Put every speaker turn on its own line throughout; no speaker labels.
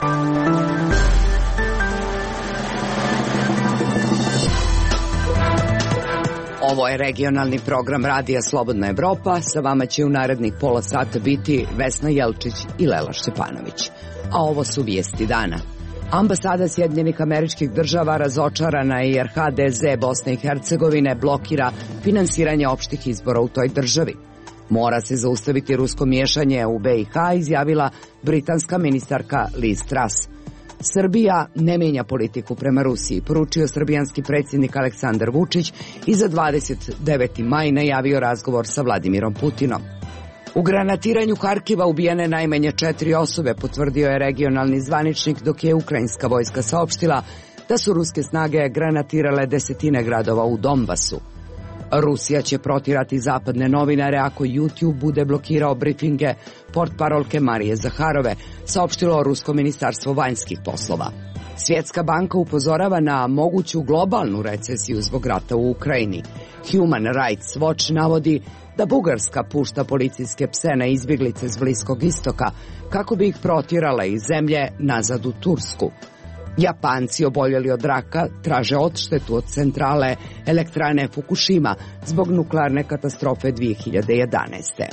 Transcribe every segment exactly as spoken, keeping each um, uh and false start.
Ovo je regionalni program Radija Slobodna Evropa. Sa vama će u narednih pola sata biti Vesna Jelčić i Lela Šćepanović. A ovo su vijesti dana. Ambasada Sjedinjenih Američkih Država razočarana je jer ha de ze Bosne i Hercegovine blokira finansiranje opštih izbora u toj državi. Mora se zaustaviti rusko miješanje u be i ha, izjavila britanska ministarka Liz Truss. Srbija ne mijenja politiku prema Rusiji, poručio srbijanski predsjednik Aleksandar Vučić i za dvadeset deveti maj najavio razgovor sa Vladimirom Putinom. U granatiranju Harkiva ubijene najmanje četiri osobe, potvrdio je regionalni zvaničnik, dok je ukrajinska vojska saopštila da su ruske snage granatirale desetine gradova u Donbasu. Rusija će protirati zapadne novinare ako YouTube bude blokirao brifinge portparolke Marije Zaharove, saopštilo rusko ministarstvo vanjskih poslova. Svjetska banka upozorava na moguću globalnu recesiju zbog rata u Ukrajini. Human Rights Watch navodi da Bugarska pušta policijske pse na izbjeglice s Bliskog istoka kako bi ih protjerala iz zemlje nazad u Tursku. Japanci oboljeli od raka traže odštetu od centrale elektrane Fukushima zbog nuklearne katastrofe dvije hiljade jedanaeste.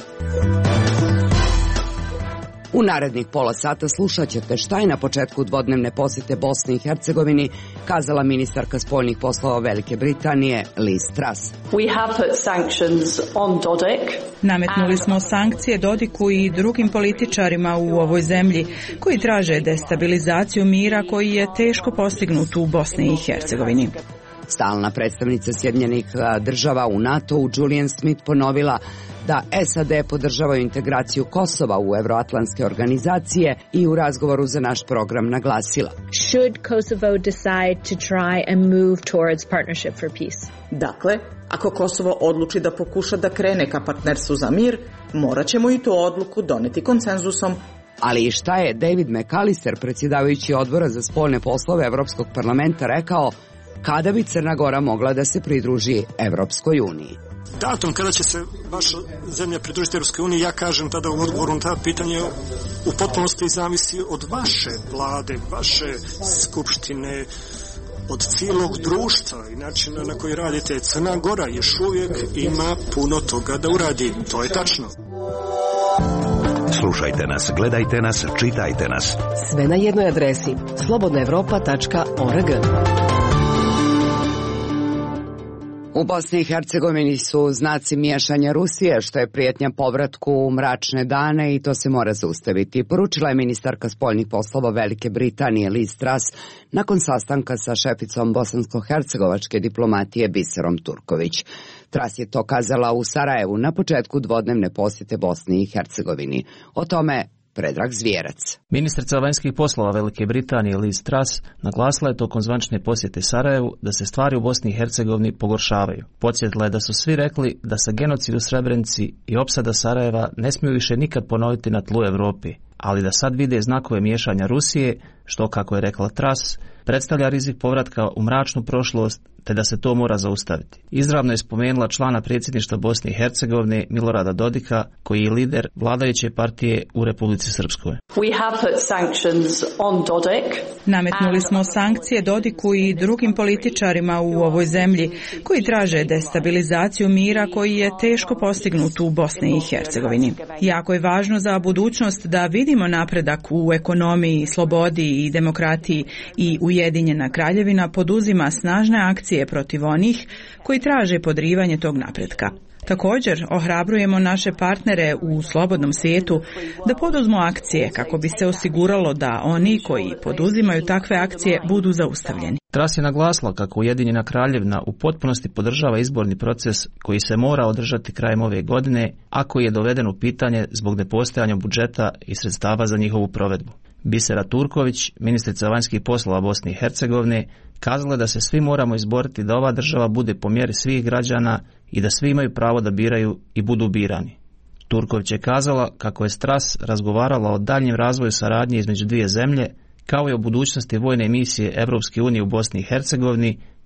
U narednih pola sata slušat ćete šta je na početku dvodnevne posjete Bosni i Hercegovini kazala ministarka spoljnih poslova Velike Britanije Liz Truss.
We have put sanctions on Dodik.
Nametnuli smo sankcije Dodiku i drugim političarima u ovoj zemlji koji traže destabilizaciju mira koji je teško postignut u Bosni i Hercegovini.
Stalna predstavnica Sjedinjenih država u NATO-u Julian Smith ponovila da es a de podržavaju integraciju Kosova u evroatlantske organizacije i u razgovoru za naš program naglasila.
Should Kosovo decide to try and move towards partnership for peace?
Dakle, ako Kosovo odluči da pokuša da krene ka partnerstvu za mir, morat ćemo i tu odluku doneti konsenzusom.
Ali i šta je David McAllister, predsjedavajući odbora za spoljne poslove Evropskog parlamenta, rekao kada bi Crna Gora mogla da se pridruži Evropskoj uniji?
Datum kada će se vaša zemlja pridružiti Europskoj uniji, ja kažem tada u odgovoru na ta pitanje u potpunosti zavisi od vaše vlade, vaše skupštine, od cijelog društva i načina na koji radite. Crna Gora još uvijek ima puno toga da uradi, to je tačno.
Slušajte nas, gledajte nas, čitajte nas.
Sve na jednoj adresi slobodna evropa tačka org.
U Bosni i Hercegovini su znaci miješanja Rusije, što je prijetnja povratku u mračne dane i to se mora zaustaviti, poručila je ministarka spoljnih poslova Velike Britanije Liz Truss nakon sastanka sa šeficom bosansko-hercegovačke diplomatije Biserom Turković. Truss je to kazala u Sarajevu na početku dvodnevne posjete Bosni i Hercegovini. O tome Predrag Zvijerac.
Ministrica vanjskih poslova Velike Britanije Liz Truss naglasila je tokom zvanične posjete Sarajevu da se stvari u Bosni i Hercegovini pogoršavaju. Podsjetila je da su svi rekli da se genocid u Srebrenici i opsada Sarajeva ne smiju više nikad ponoviti na tlu Europi, ali da sad vide znakove miješanja Rusije, što, kako je rekla Truss, predstavlja rizik povratka u mračnu prošlost, te da se to mora zaustaviti. Izravno je spomenula člana predsjedništva Bosne i Hercegovine Milorada Dodika, koji je lider vladajuće partije u Republici Srpskoj.
We have put sanctions on Dodik.
Nametnuli smo sankcije Dodiku i drugim političarima u ovoj zemlji koji traže destabilizaciju mira koji je teško postignut u Bosni i Hercegovini. Jako je važno za budućnost da vidimo napredak u ekonomiji, slobodi i demokratiji i Ujedinjena Kraljevina poduzima snažne akcije protiv onih koji traže podrivanje tog napretka. Također, ohrabrujemo naše partnere u slobodnom svijetu da poduzmu akcije kako bi se osiguralo da oni koji poduzimaju takve akcije budu zaustavljeni.
Truss je naglasila kako Ujedinjena Kraljevina u potpunosti podržava izborni proces koji se mora održati krajem ove godine, a koji je doveden u pitanje zbog nepostojanja budžeta i sredstava za njihovu provedbu. Bisera Turković, ministrica vanjskih poslova Bosne i Hercegovine, kazala da se svi moramo izboriti da ova država bude po mjeri svih građana i da svi imaju pravo da biraju i budu birani. Turković je kazala kako je Truss razgovarala o daljnjem razvoju saradnje između dvije zemlje, kao i o budućnosti vojne misije Evropske unije u Bosni i Hercegovini,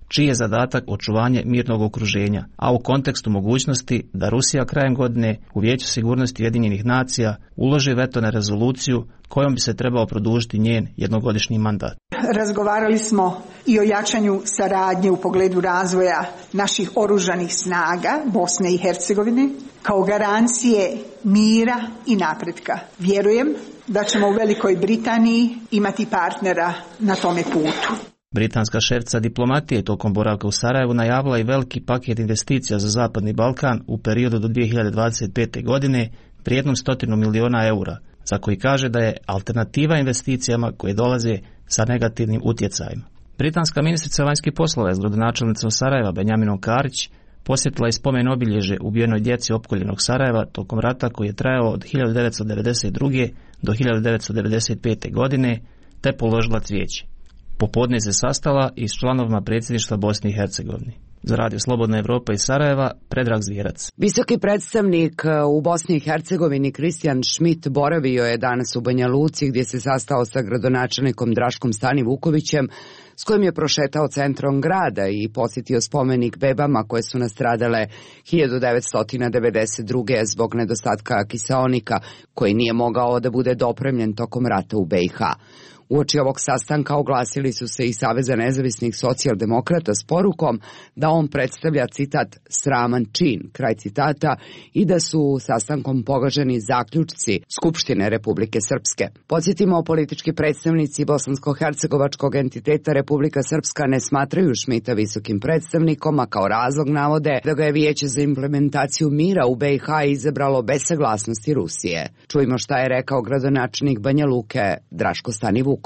čiji je zadatak očuvanje mirnog okruženja, a u kontekstu mogućnosti da Rusija krajem godine u Vijeću sigurnosti Ujedinjenih nacija uloži veto na rezoluciju kojom bi se trebao produžiti njen jednogodišnji mandat.
Razgovarali smo i o jačanju saradnje u pogledu razvoja naših oružanih snaga Bosne i Hercegovine kao garancije mira i napretka. Vjerujem da ćemo u Velikoj Britaniji imati partnera na tome putu.
Britanska šefica diplomatije tokom boravka u Sarajevu najavila i veliki paket investicija za Zapadni Balkan u periodu do dvije hiljade dvadeset pete. godine vrijednom stotinu miliona eura, za koji kaže da je alternativa investicijama koje dolaze sa negativnim utjecajima. Britanska ministrica vanjskih poslova s gradonačelnicom Sarajeva Benjaminom Karić posjetila i spomen obilježe ubijenoj djeci opkoljenog Sarajeva tokom rata koji je trajao od hiljadu devetsto devedeset druge. do hiljadu devetsto devedeset pete. godine, te položila cvijeće. Popodne se sastala i s članovima predsjedništva Bosne i Hercegovine. Za Radio Slobodna Evropa iz Sarajeva, Predrag Zvijerac.
Visoki predstavnik u Bosni i Hercegovini Kristijan Schmidt boravio je danas u Banja Luci gdje se sastao sa gradonačelnikom Draškom Stanivukovićem, s kojim je prošetao centrom grada i posjetio spomenik bebama koje su nastradale hiljadu devetsto devedeset druge. zbog nedostatka kiseonika koji nije mogao da bude dopremljen tokom rata u be i ha. Uoči ovog sastanka oglasili su se i Saveza nezavisnih socijaldemokrata s porukom da on predstavlja, citat, sraman čin, kraj citata, i da su sastankom pogaženi zaključci Skupštine Republike Srpske. Podsjetimo, politički predstavnici bosansko-hercegovačkog entiteta Republika Srpska ne smatraju Schmidta visokim predstavnikom, a kao razlog navode da ga je Vijeće za implementaciju mira u be i ha izabralo bez saglasnosti Rusije. Čujmo šta je rekao gradonačelnik Banja Luke Draško Stanivuković.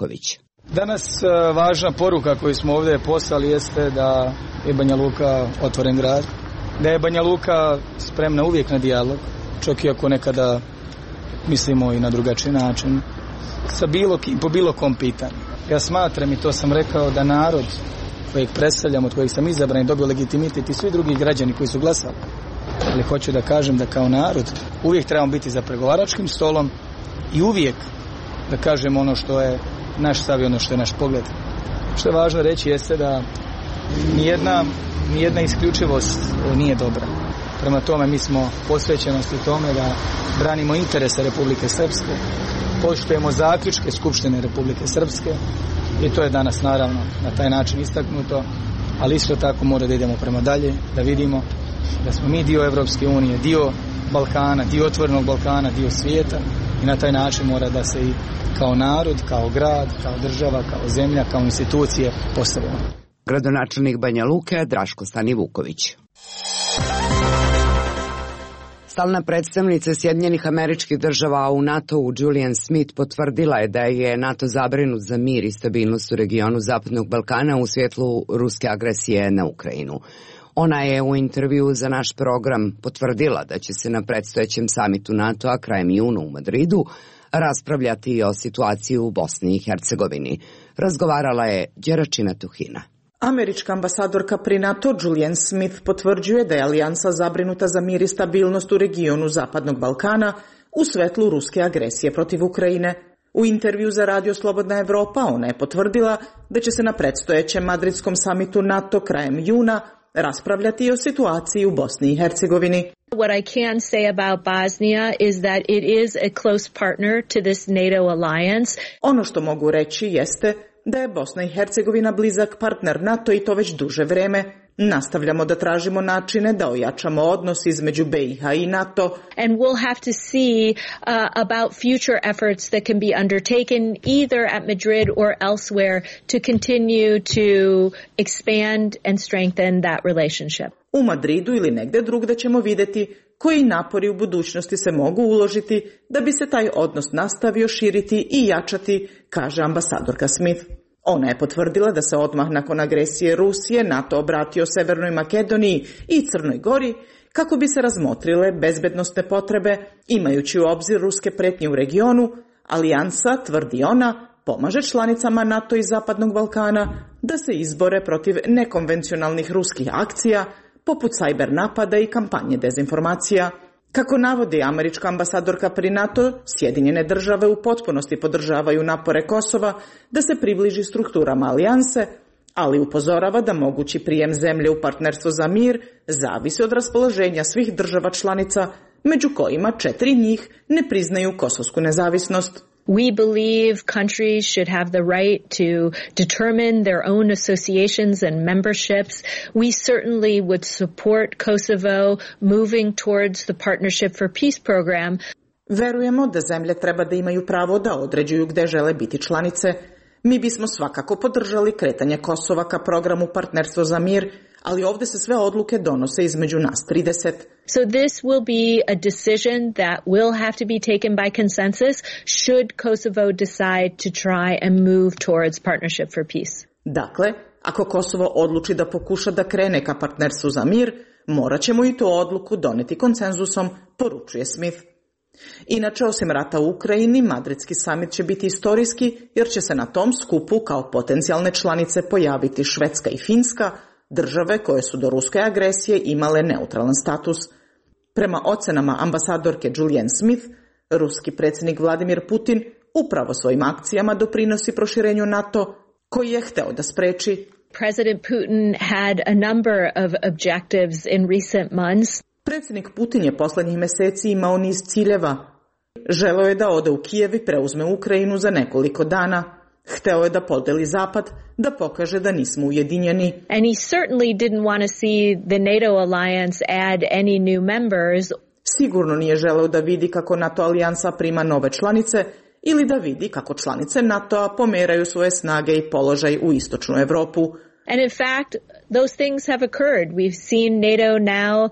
Danas važna poruka koju smo ovdje poslali jeste da je Banja Luka otvoren grad, da je Banja Luka spremna uvijek na dijalog, čak i ako nekada mislimo i na drugačiji način, sa bilo kim, po bilo kom pitanju. Ja smatram, i to sam rekao, da narod kojeg predstavljam, od kojeg sam izabran i dobio legitimitet i svi drugi građani koji su glasali, ali hoću da kažem da kao narod uvijek trebamo biti za pregovaračkim stolom i uvijek da kažem ono što je naš stav i ono što je naš pogled. Što je važno reći jeste da nijedna, nijedna isključivost nije dobra. Prema tome mi smo posvećenosti tome da branimo interese Republike Srpske, poštujemo zaključke Skupštine Republike Srpske i to je danas naravno na taj način istaknuto, ali isto tako mora da idemo prema dalje, da vidimo da smo mi dio Evropske unije, dio Balkana, dio otvorenog Balkana, dio svijeta i na taj način mora da se i kao narod, kao grad, kao država, kao zemlja, kao institucije postavimo.
Gradonačelnik Banja Luke Draško Stanivuković. Stalna predstavnica Sjedinjenih Američkih Država u NATO-u Julian Smith potvrdila je da je NATO zabrinut za mir i stabilnost u regionu Zapadnog Balkana u svjetlu ruske agresije na Ukrajinu. Ona je u intervju za naš program potvrdila da će se na predstojećem samitu NATO-a krajem juna u Madridu raspravljati o situaciji u Bosni i Hercegovini. Razgovarala je Đeračina Tuhina.
Američka ambasadorka pri NATO Julian Smith potvrđuje da je alijansa zabrinuta za mir i stabilnost u regionu Zapadnog Balkana u svetlu ruske agresije protiv Ukrajine. U intervju za Radio Slobodna Evropa ona je potvrdila da će se na predstojećem madridskom samitu NATO krajem juna raspravljati o situaciji u Bosni i Hercegovini.
What I can say about Bosnia is that it is a close partner to this NATO alliance.
Ono što mogu reći jeste da je Bosna i Hercegovina blizak partner NATO i to već duže vreme. Nastavljamo da tražimo načine da ojačamo odnos između be i ha i NATO.
And we'll have to see uh, about future efforts that can be undertaken either at Madrid or elsewhere to continue to expand and strengthen that relationship.
U Madridu ili negde drugde ćemo vidjeti koji napori u budućnosti se mogu uložiti da bi se taj odnos nastavio širiti i jačati, kaže ambasadorka Smith. Ona je potvrdila da se odmah nakon agresije Rusije NATO obratio Severnoj Makedoniji i Crnoj Gori kako bi se razmotrile bezbednosne potrebe, imajući u obzir ruske pretnje u regionu. Alijansa, tvrdi ona, pomaže članicama NATO i Zapadnog Balkana da se izbore protiv nekonvencionalnih ruskih akcija, poput sajber napada i kampanje dezinformacija. Kako navodi američka ambasadorka pri NATO, Sjedinjene države u potpunosti podržavaju napore Kosova da se približi strukturama alijanse, ali upozorava da mogući prijem zemlje u partnerstvo za mir zavisi od raspoloženja svih država članica, među kojima četiri njih ne priznaju kosovsku nezavisnost.
We believe countries should have the right to determine their own associations and memberships. We certainly would support Kosovo moving towards the Partnership for Peace program.
Verujemo da zemlje treba da imaju pravo da određuju gde žele biti članice. Mi bismo svakako podržali kretanje Kosova ka programu Partnerstvo za mir, ali ovde se sve odluke donose između nas trideset.
So this will be a decision that will have to be taken by consensus should Kosovo decide to try and move towards Partnership for Peace.
Dakle, ako Kosovo odluči da pokuša da krene ka Partnerstvu za mir, morat ćemo i tu odluku doneti konsenzusom, poručuje Smith. Inače, osim rata u Ukrajini, Madridski samit će biti istorijski jer će se na tom skupu kao potencijalne članice pojaviti Švedska i Finska, države koje su do ruske agresije imale neutralan status. Prema ocenama ambasadorke Julianne Smith, ruski predsjednik Vladimir Putin upravo svojim akcijama doprinosi proširenju NATO, koji je hteo da spreči.
President Putin had a number of objectives in recent months.
Predsjednik Putin je poslednjih meseci imao niz ciljeva. Želeo je da ode u Kijev i preuzme Ukrajinu za nekoliko dana. Hteo je da podeli Zapad, da pokaže da nismo ujedinjeni.
And he certainly didn't want to see the NATO alliance add any new members.
Sigurno nije želeo da vidi kako NATO alijansa prima nove članice ili da vidi kako članice NATO-a pomeraju svoje snage i položaj u istočnu Evropu.
And in fact, those things have occurred. We've seen NATO now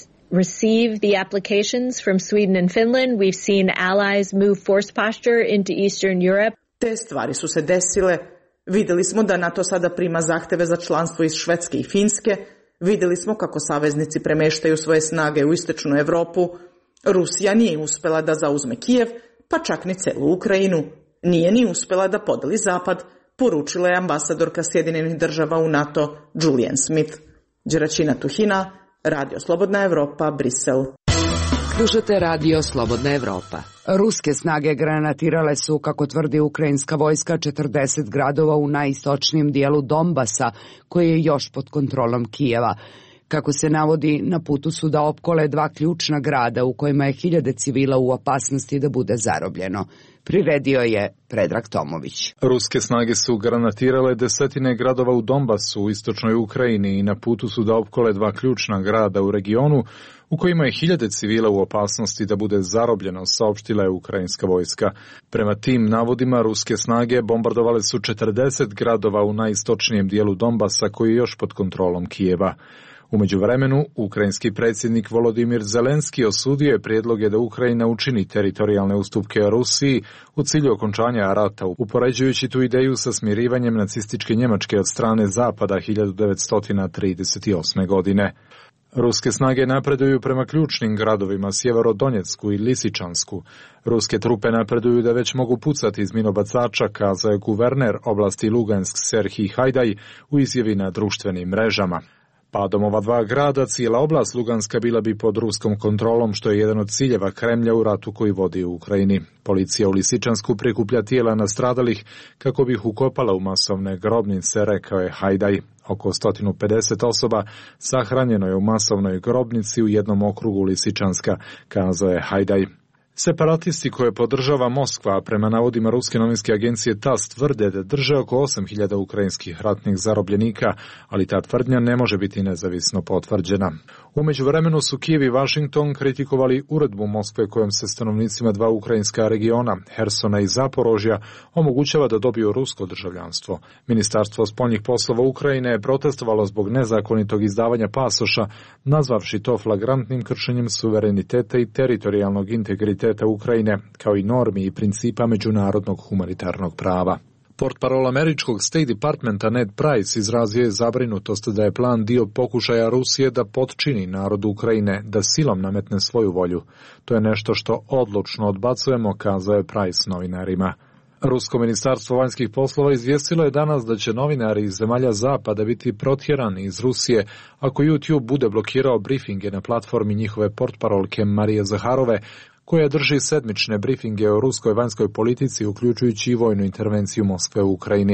receive the applications from Sweden and Finland. We've seen allies move force posture into Eastern Europe.
Te stvari su se desile. Videli smo da NATO sada prima zahteve za članstvo iz Švedske i Finske. Videli smo kako saveznici premeštaju svoje snage u istočnu Evropu. Rusija nije uspela da zauzme Kijev, pa čak ni celu Ukrajinu. Nije ni uspela da podeli Zapad, poručila je ambasadorka Sjedinjenih država u NATO Julianne Smith. Đeračina Tuhina, Radio Slobodna Evropa, Brisel.
Slušate Radio Slobodna Evropa. Ruske snage granatirale su, kako tvrdi ukrajinska vojska, četrdeset gradova u najistočnijem dijelu Donbasa, koji je još pod kontrolom Kijeva. Kako se navodi, na putu su da opkole dva ključna grada u kojima je hiljade civila u opasnosti da bude zarobljeno. Priredio je Predrag Tomović.
Ruske snage su granatirale desetine gradova u Donbasu u istočnoj Ukrajini i na putu su da opkole dva ključna grada u regionu u kojima je hiljade civila u opasnosti da bude zarobljeno, saopštila je ukrajinska vojska. Prema tim navodima, ruske snage bombardovale su četrdeset gradova u najistočnijem dijelu Donbasa koji je još pod kontrolom Kijeva. U međuvremenu, ukrajinski predsjednik Volodimir Zelenski osudio je prijedloge da Ukrajina učini teritorijalne ustupke Rusiji u cilju okončanja rata, upoređujući tu ideju sa smirivanjem nacističke Njemačke od strane Zapada hiljadu devetsto trideset osme. godine. Ruske snage napreduju prema ključnim gradovima Sjeverodonjecku i Lisičansku. Ruske trupe napreduju da već mogu pucati iz minobacača, kazao je guverner oblasti Lugansk Serhij Hajdaj u izjavi na društvenim mrežama. Padom ova dva grada cijela oblast Luganska bila bi pod ruskom kontrolom, što je jedan od ciljeva Kremlja u ratu koji vodi u Ukrajini. Policija u Lisičansku prikuplja tijela nastradalih kako bi ih ukopala u masovne grobnice, rekao je Hajdaj. Oko sto pedeset osoba sahranjeno je u masovnoj grobnici u jednom okrugu Lisičanska, kazao je Hajdaj. Separatisti koje podržava Moskva, prema navodima ruske novinske agencije TASS, tvrde da drže oko osam hiljada ukrajinskih ratnih zarobljenika, ali ta tvrdnja ne može biti nezavisno potvrđena. U međuvremenu su Kijev i Washington kritikovali uredbu Moskve kojom se stanovnicima dva ukrajinska regiona, Hersona i Zaporožja, omogućava da dobiju rusko državljanstvo. Ministarstvo spoljnih poslova Ukrajine je protestovalo zbog nezakonitog izdavanja pasoša, nazvavši to flagrantnim kršenjem suvereniteta i teritorijalnog integriteta Ukrajine, kao i normi i principa međunarodnog humanitarnog prava. Portparol američkog State Departmenta Ned Price izrazio je zabrinutost da je plan dio pokušaja Rusije da potčini narodu Ukrajine, da silom nametne svoju volju. To je nešto što odlučno odbacujemo, kazao je Price novinarima. Rusko ministarstvo vanjskih poslova izvijestilo je danas da će novinari iz zemalja Zapada biti protjerani iz Rusije ako YouTube bude blokirao brifinge na platformi njihove portparolke Marije Zaharove, koja drži sedmične brifinge o ruskoj vanjskoj politici, uključujući i vojnu intervenciju Moskve u Ukrajini.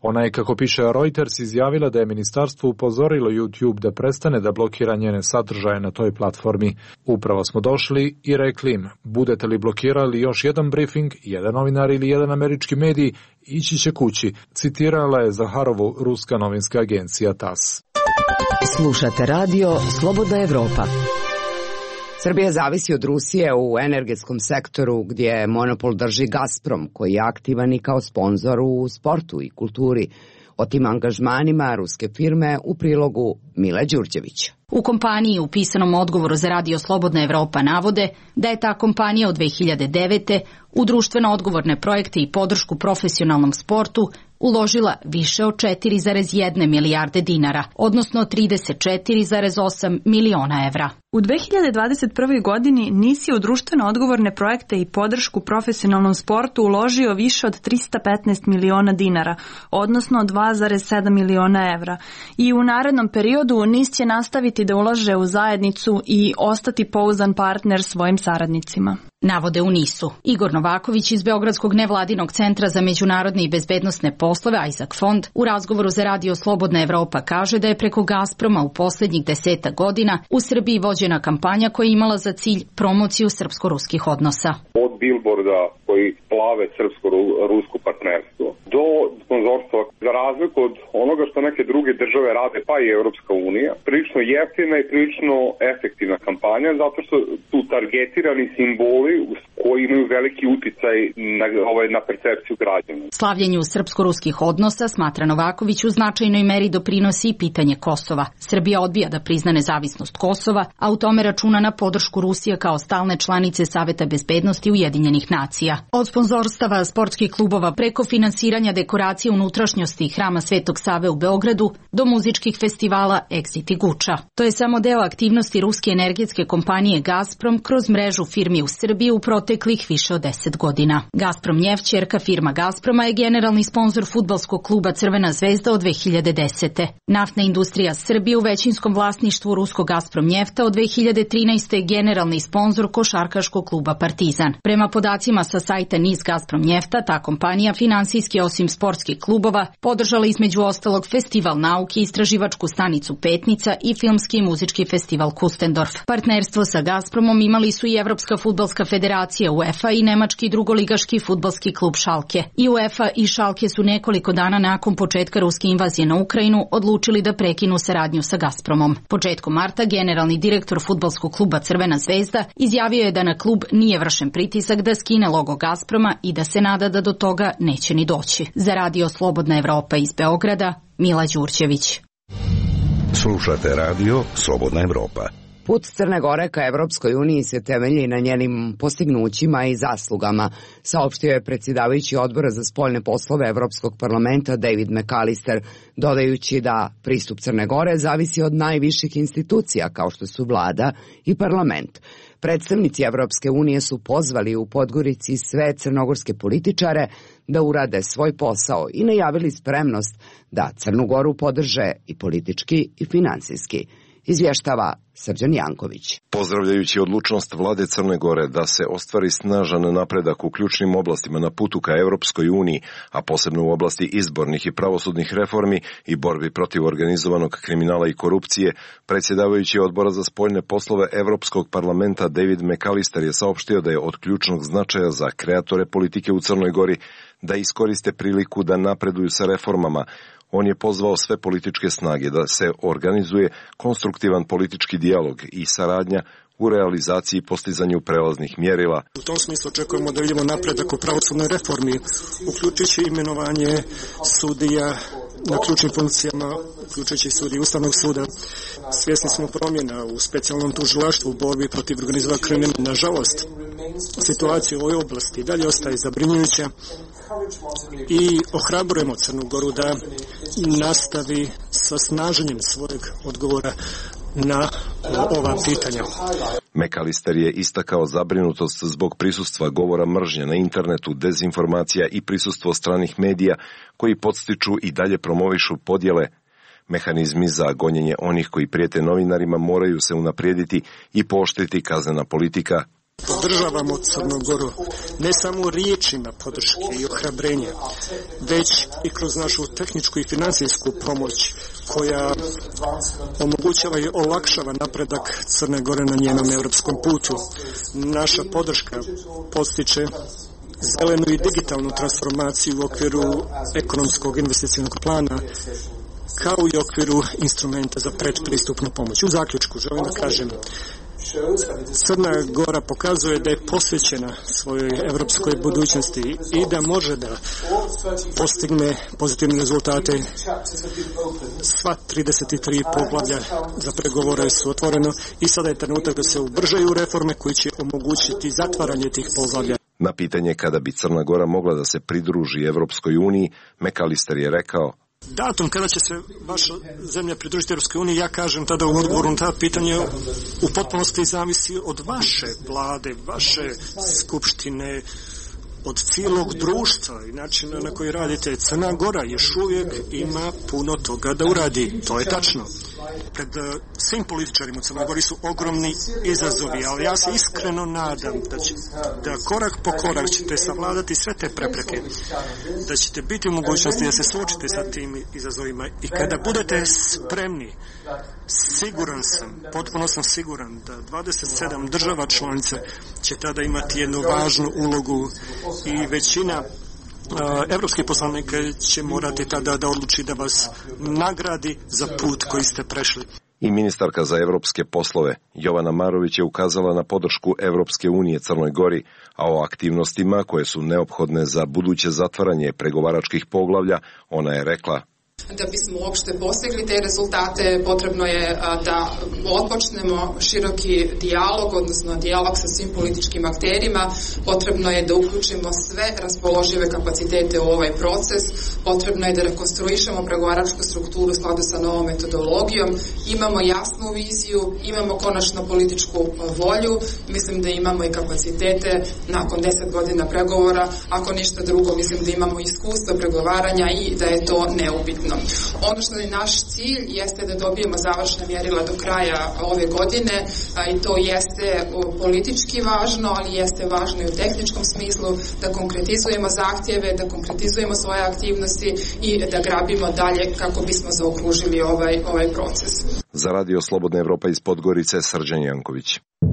Ona je, kako piše Reuters, izjavila da je ministarstvo upozorilo YouTube da prestane da blokira njene sadržaje na toj platformi. Upravo smo došli i rekli im, budete li blokirali još jedan briefing, jedan novinar ili jedan američki medij, ići će kući, citirala je Zaharovu ruska novinska agencija T A S.
Slušate radio Slobodna Evropa.
Srbija zavisi od Rusije u energetskom sektoru gdje monopol drži Gazprom, koji je aktivan i kao sponzor u sportu i kulturi. O tim angažmanima ruske firme u prilogu Mile Đurđevića.
U kompaniji u pisanom odgovoru za radio Slobodna Evropa navode da je ta kompanija od dve hiljade devete. u društveno odgovorne projekte i podršku profesionalnom sportu uložila više od četiri zarez jedna milijarde dinara, odnosno trideset četiri zarez osam miliona evra.
U dve hiljade dvadeset prvoj. godini N I S je u društveno odgovorne projekte i podršku profesionalnom sportu uložio više od trista petnaest miliona dinara, odnosno dva zarez sedam miliona evra. I u narednom periodu N I S će nastaviti da ulaže u zajednicu i ostati pouzdan partner svojim saradnicima.
Navode u N I S-u. Igor Novaković iz Beogradskog nevladinog centra za međunarodne i bezbednosne poslove Isaac Fond u razgovoru za radio Slobodna Evropa kaže da je preko Gazproma u posljednjih deseta godina u Srbiji vođena kampanja koja je imala za cilj promociju srpsko-ruskih odnosa.
Od bilborda koji plave srpsko-rusko partnerstvo do sponzorstva, za razliku od onoga što neke druge države rade, pa i Evropska unija, prilično jeftina i prilično efektivna kampanja, zato što su targetirani simboli koji imaju veliki uticaj na, ovaj, na percepciju građana.
Slavljenju srpsko-ruskih odnosa, smatra Novaković, u značajnoj meri doprinosi i pitanje Kosova. Srbija odbija da prizna nezavisnost Kosova, a u tome računa na podršku Rusije kao stalne članice Saveta bezbednosti Ujedinjenih nacija. Od sponzorstava sportskih klubova preko finansiranja dekoracije unutrašnjosti Hrama Svetog Save u Beogradu do muzičkih festivala Exit i Guča. To je samo deo aktivnosti ruske energetske kompanije Gazprom kroz mrežu firmi u Srbiji u proteklih više od deset godina. Gazprom Neft, ćerka firma Gazproma, je generalni sponzor fudbalskog kluba Crvena zvezda od dve hiljade desete. Naftna industrija Srbije u većinskom vlasništvu ruskog Gazprom Njefta od dve hiljade trinaeste. je generalni sponzor košarkaškog kluba Partizan. Prema podacima sa sajta N I S Gazprom Njefta, ta kompanija finansijski osim sportskih klubova podržala između ostalog Festival nauke, istraživačku stanicu Petnica i filmski i muzički festival Kustendorf. Partnerstvo sa Gazpromom imali su i Evropska fudbalska federacija UEFA i nemački drugoligaški fudbalski klub Schalke. I UEFA i Schalke su nekoliko dana nakon početka ruske invazije na Ukrajinu odlučili da prekinu saradnju sa Gazpromom. Početkom marta generalni direktor fudbalskog kluba Crvena zvezda izjavio je da na klub nije vršen pritisak da skine logo Gazproma i da se nada da do toga neće ni doći. Za radio Slobodna Evropa iz Beograda, Mila Đurđević.
Slušate radio Slobodna Evropa.
Put Crne Gore ka Evropskoj uniji se temelji na njenim postignućima i zaslugama, saopštio je predsjedavajući odbora za spoljne poslove Evropskog parlamenta David McAllister, dodajući da pristup Crne Gore zavisi od najviših institucija kao što su vlada i parlament. Predstavnici Evropske unije su pozvali u Podgorici sve crnogorske političare da urade svoj posao i najavili spremnost da Crnu Goru podrže i politički i finansijski. Izvještava Srđan Janković.
Pozdravljajući odlučnost vlade Crne Gore da se ostvari snažan napredak u ključnim oblastima na putu ka Evropskoj uniji, a posebno u oblasti izbornih i pravosudnih reformi i borbi protiv organizovanog kriminala i korupcije, predsjedavajući odbora za spoljne poslove Evropskog parlamenta David McAllister je saopštio da je od ključnog značaja za kreatore politike u Crnoj Gori da iskoriste priliku da napreduju sa reformama. On je pozvao sve političke snage da se organizuje konstruktivan politički dijalog i saradnja u realizaciji i postizanju prelaznih mjerila.
U tom smislu očekujemo da vidimo napredak u pravosudnoj reformi, uključujući imenovanje sudija na ključnim funkcijama, uključujući sudije Ustavnog suda. Svjesni smo promjena u specijalnom tužilaštvu u borbi protiv organizovanog kriminala. Nažalost, situacija u ovoj oblasti dalje ostaje zabrinjujuća i ohrabrujemo Crnu Goru da nastavi sa snaženjem svojeg odgovora na ova pitanja.
McAllister je istakao zabrinutost zbog prisustva govora mržnje na internetu, dezinformacija i prisustvo stranih medija koji podstiču i dalje promovišu podjele. Mehanizmi za gonjenje onih koji prijete novinarima moraju se unaprijediti i pooštriti kaznena politika,
Podržavamo Crnu Goru ne samo riječima podrške i ohrabrenja, već i kroz našu tehničku i financijsku pomoć koja omogućava i olakšava napredak Crne Gore na njenom evropskom putu. Naša podrška postiče zelenu i digitalnu transformaciju u okviru ekonomskog investicionog plana, kao i u okviru instrumenta za predpristupnu pomoć. U zaključku želim da kažem, Crna Gora pokazuje da je posvećena svojoj evropskoj budućnosti i da može da postigne pozitivne rezultate. Sva trideset tri poglavlja za pregovore su otvoreno i sada je trenutak da se ubrzaju reforme koje će omogućiti zatvaranje tih poglavlja.
Na pitanje kada bi Crna Gora mogla da se pridruži Evropskoj uniji, McAllister je rekao:
datum kada će se vaša zemlja pridružiti Europskoj uniji, ja kažem tada u odgovoru na ta pitanje, u potpunosti zavisi od vaše vlade, vaše skupštine, od cijelog društva i načina na koji radite. Crna Gora još uvijek ima puno toga da uradi, to je tačno. Pred svim političarima u Crnoj Gori su ogromni izazovi, ali ja se iskreno nadam da, će, da korak po korak ćete savladati sve te prepreke, da ćete biti u mogućnosti da se suočite sa tim izazovima i kada budete spremni, siguran sam, potpuno sam siguran da dvadeset sedam država članica će tada imati jednu važnu ulogu i većina evropskih poslanika će morati tada da odluči da vas nagradi za put koji ste prešli.
I ministarka za evropske poslove Jovana Marović je ukazala na podršku Evropske unije Crnoj Gori, a o aktivnostima koje su neophodne za buduće zatvaranje pregovaračkih poglavlja ona je rekla:
da bismo uopšte postigli te rezultate, potrebno je da otpočnemo široki dijalog, odnosno dijalog sa svim političkim akterima, potrebno je da uključimo sve raspoložive kapacitete u ovaj proces, potrebno je da rekonstruišemo pregovaračku strukturu u skladu sa novom metodologijom, imamo jasnu viziju, imamo konačno političku volju, mislim da imamo i kapacitete nakon deset godina pregovora, ako ništa drugo, mislim da imamo iskustvo pregovaranja i da je to neupitno. Ono što je naš cilj jeste da dobijemo završna mjerila do kraja ove godine i to jeste politički važno, ali jeste važno i u tehničkom smislu da konkretizujemo zahtjeve, da konkretizujemo svoje aktivnosti i da grabimo dalje kako bismo zaokružili ovaj, ovaj proces.
Za Radio Slobodna Evropa iz Podgorice, Srđan Janković.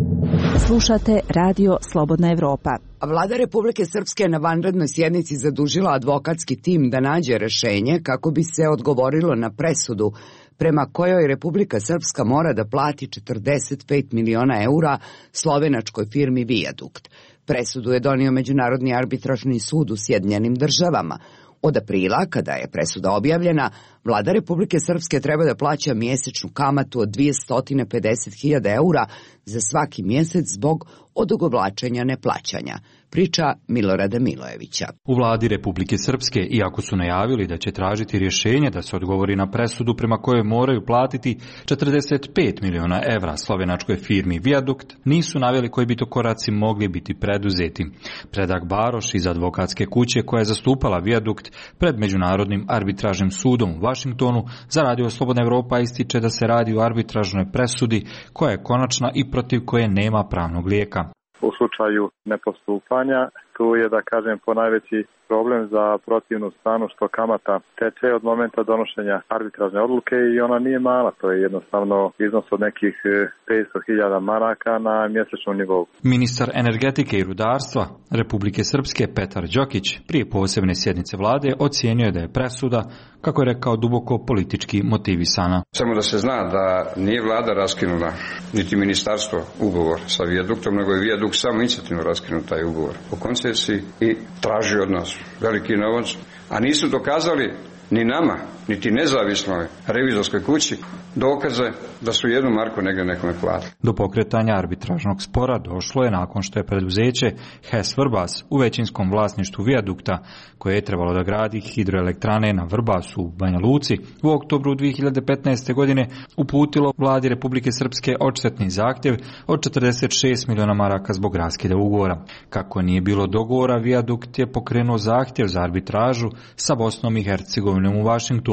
Slušate Radio Slobodna Evropa.
Vlada Republike Srpske na vanrednoj sjednici zadužila advokatski tim da nađe rešenje kako bi se odgovorilo na presudu prema kojoj Republika Srpska mora da plati četrdeset pet miliona eura slovenačkoj firmi Viadukt. Presudu je donio Međunarodni arbitražni sud u Sjedinjenim Državama. Od aprila, kada je presuda objavljena, Vlada Republike Srpske treba da plaća mjesečnu kamatu od dvjesto pedeset hiljada eura za svaki mjesec zbog odugovlačenja neplaćanja, priča Milorada Milojevića.
U Vladi Republike Srpske, iako su najavili da će tražiti rješenje da se odgovori na presudu prema kojoj moraju platiti četrdeset pet miliona evra slovenačkoj firmi Viadukt, nisu naveli koji bi to koraci mogli biti preduzeti. Predrag Baroš iz advokatske kuće koja je zastupala Viadukt pred Međunarodnim arbitražnim sudom u Vašingtonu za Radio Slobodna Evropa ističe da se radi o arbitražnoj presudi koja je konačna i protiv koje nema pravnog lijeka.
U slučaju nepostupanja, tu je, da kažem, po najveći problem za protivnu stranu što kamata teče od momenta donošenja arbitražne odluke i ona nije mala, to je jednostavno iznos od nekih petsto hiljada maraka na mjesečnom nivou.
Ministar energetike i rudarstva Republike Srpske Petar Đokić prije posebne sjednice vlade ocijenio je da je presuda, kako je rekao, duboko politički motivisana.
Samo da se zna da nije vlada raskinula, niti ministarstvo, ugovor sa Viaduktom, nego je Viadukt samo inicijativno raskinuo taj ugovor o koncesiji i traži od nas veliki novac, a nisu dokazali ni nama, niti nezavisnoj revizorskoj kući dokaze da su jednu marku negdje nekome platili.
Do pokretanja arbitražnog spora došlo je nakon što je preduzeće H E S Vrbas u većinskom vlasništvu Viadukta, koje je trebalo da gradi hidroelektrane na Vrbasu u Banja Luci, u oktobru dvije hiljade petnaeste. godine uputilo Vladi Republike Srpske odštetni zahtjev od četrdeset šest miliona maraka zbog raskida ugovora. Kako nije bilo dogovora, Viadukt je pokrenuo zahtjev za arbitražu sa Bosnom i Hercegovinom u Vašingtonu.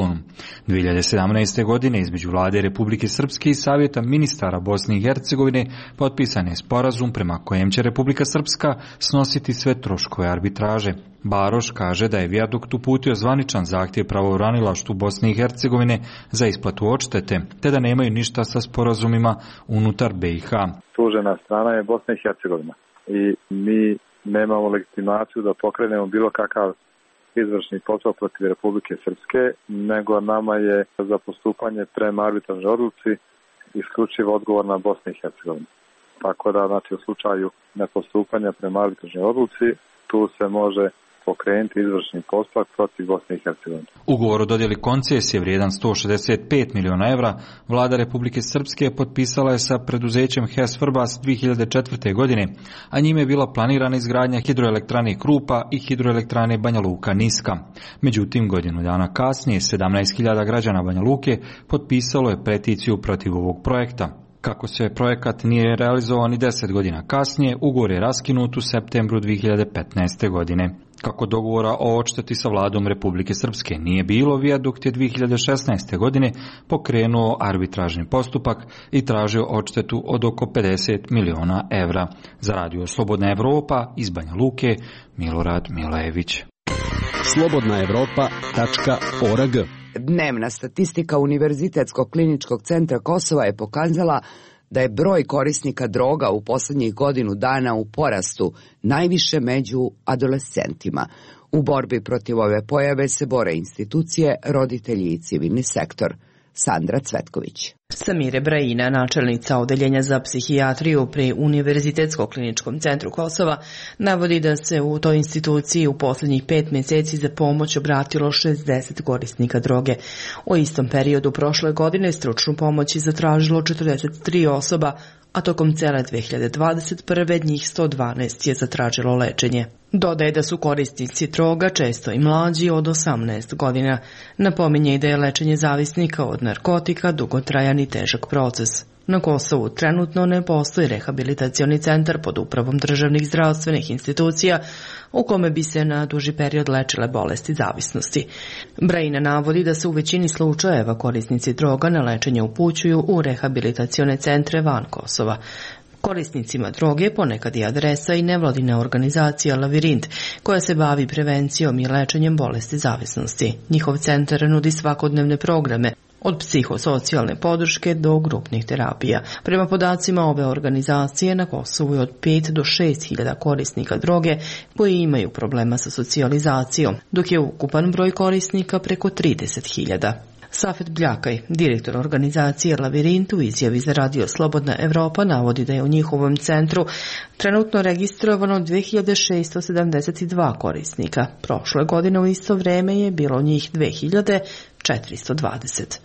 Daytonu. dve hiljade sedamnaeste. godine između vlade Republike Srpske i Savjeta ministara Bosne i Hercegovine potpisan je sporazum prema kojem će Republika Srpska snositi sve troškove arbitraže. Baroš kaže da je Vijadukt uputio zvaničan zahtjev pravobranilaštvu Bosne i Hercegovine za isplatu odštete, te da nemaju ništa sa sporazumima unutar B i H.
Tužena strana je Bosna i Hercegovina i mi nemamo legitimaciju da pokrenemo bilo kakav izvršni posao protiv Republike Srpske, nego nama je za postupanje prema arbitražnoj odluci isključivo odgovorna Bosna i Hercegovina. Tako da, znači, u slučaju nepostupanja prema arbitražnoj odluci, tu se može pokrenuti izvršni postupak protiv Bosne i Hercegovine.
Ugovor o dodjeli koncesije vrijedan sto šezdeset pet miliona evra vlada Republike Srpske potpisala je sa preduzećem H E S Vrbas dve hiljade četvrte. godine, a njime je bila planirana izgradnja hidroelektrane Krupa i hidroelektrane Banja Luka Niska. Međutim, godinu dana kasnije sedamnaest hiljada građana Banja Luke potpisalo je peticiju protiv ovog projekta. Kako se projekat nije realizovan i deset godina kasnije, ugovor je raskinut u septembru dve hiljade petnaeste. godine. Kako dogovora o odšteti sa vladom Republike Srpske nije bilo, Vijadukt je dve hiljade šesnaeste. godine pokrenuo arbitražni postupak i tražio odštetu od oko pedeset miliona evra. Za radio Slobodna Evropa iz Banja Luke, Milorad Milajević.
slobodna evropa tačka org.
Dnevna statistika Univerzitetskog kliničkog centra Kosova je pokazala da je broj korisnika droga u posljednjih godinu dana u porastu, najviše među adolescentima. U borbi protiv ove pojave se bore institucije, roditelji i civilni sektor. Sandra Cvetković.
Samire Brajina, načelnica Odeljenja za psihijatriju pri Univerzitetskom kliničkom centru Kosova, navodi da se u toj instituciji u posljednjih pet mjeseci za pomoć obratilo šezdeset korisnika droge. U istom periodu prošle godine stručnu pomoć je zatražilo četrdeset tri osoba, a tokom cele dve hiljade dvadeset prve. njih sto dvanaest je zatražilo lečenje. Dodaje da su korisnici droga često i mlađi od osamnaest godina. Napominje i da je lečenje zavisnika od narkotika dugotrajan i težak proces. Na Kosovu trenutno ne postoji rehabilitacioni centar pod upravom državnih zdravstvenih institucija u kome bi se na duži period lečile bolesti zavisnosti. Brajina navodi da se u većini slučajeva korisnici droga na lečenje upućuju u rehabilitacione centre van Kosova. Korisnicima droge ponekad je adresa i nevladina organizacija Lavirint, koja se bavi prevencijom i lečenjem bolesti zavisnosti. Njihov centar nudi svakodnevne programe, od psihosocijalne podrške do grupnih terapija. Prema podacima ove organizacije, na Kosovu je od pet do šest hiljada korisnika droge koji imaju problema sa socijalizacijom, dok je ukupan broj korisnika preko trideset hiljada. Safet Bljakaj, direktor organizacije Lavirint, u izjavi za radio Slobodna Evropa navodi da je u njihovom centru trenutno registrovano dve hiljade šesto sedamdeset dva korisnika. Prošle godine u isto vreme je bilo njih dve hiljade četiristo dvadeset.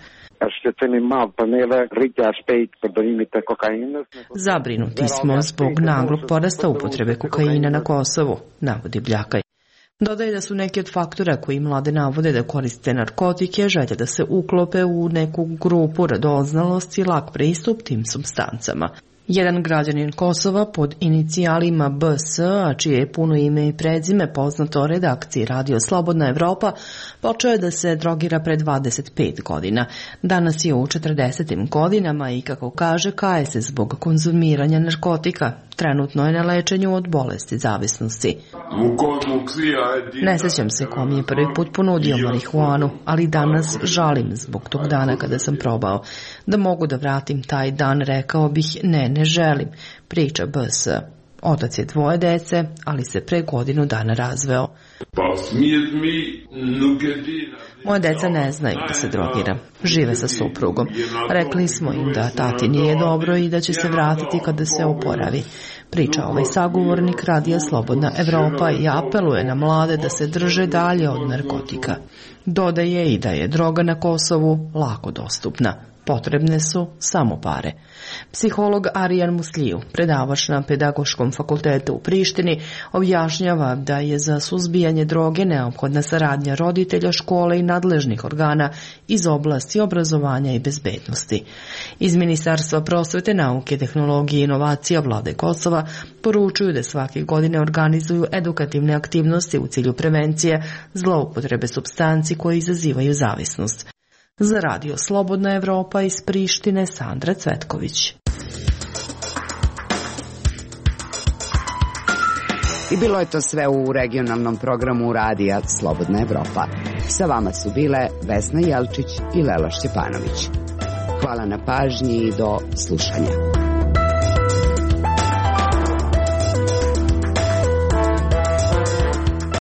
Zabrinuti smo zbog naglog porasta upotrebe kokaina na Kosovu, navodi Bljakaj. Dodaje da su neki od faktora koji mlade navode da koriste narkotike želja da se uklope u neku grupu, radoznalost i lak pristup tim supstancama. Jedan građanin Kosova pod inicijalima B S, a čije je puno ime i prezime poznato redakciji Radio Slobodna Evropa, počeo je da se drogira pre dvadeset pet godina. Danas je u četrdesetim godinama i, kako kaže, kaje se zbog konzumiranja narkotika. Trenutno je na lečenju od bolesti zavisnosti. Ne sjećam se ko mi je prvi put ponudio marihuanu, ali danas žalim zbog tog dana kada sam probao. Da mogu da vratim taj dan, rekao bih ne, ne želim, priča B S. Otac je dvoje dece, ali se pre godinu dana razveo. Moje deca ne znaju da se drogira. Žive sa suprugom. Rekli smo im da tati nije dobro i da će se vratiti kada se oporavi. Priča ovaj sagovornik Radija Slobodna Evropa i apeluje na mlade da se drže dalje od narkotika. Dodaje i da je droga na Kosovu lako dostupna. Potrebne su samo pare. Psiholog Arijan Musliju, predavač na Pedagoškom fakultetu u Prištini, objašnjava da je za suzbijanje droge neophodna saradnja roditelja, škole i nadležnih organa iz oblasti obrazovanja i bezbednosti. Iz Ministarstva prosvete, nauke, tehnologije i inovacija Vlade Kosova poručuju da svake godine organizuju edukativne aktivnosti u cilju prevencije zloupotrebe supstanci koje izazivaju zavisnost. Za Radio Slobodna Evropa iz Prištine, Sandra Cvetković.
I bilo je to sve u regionalnom programu Radija Slobodna Evropa. Sa vama su bile Vesna Jelčić i Lela Šćepanović. Hvala na pažnji i do slušanja.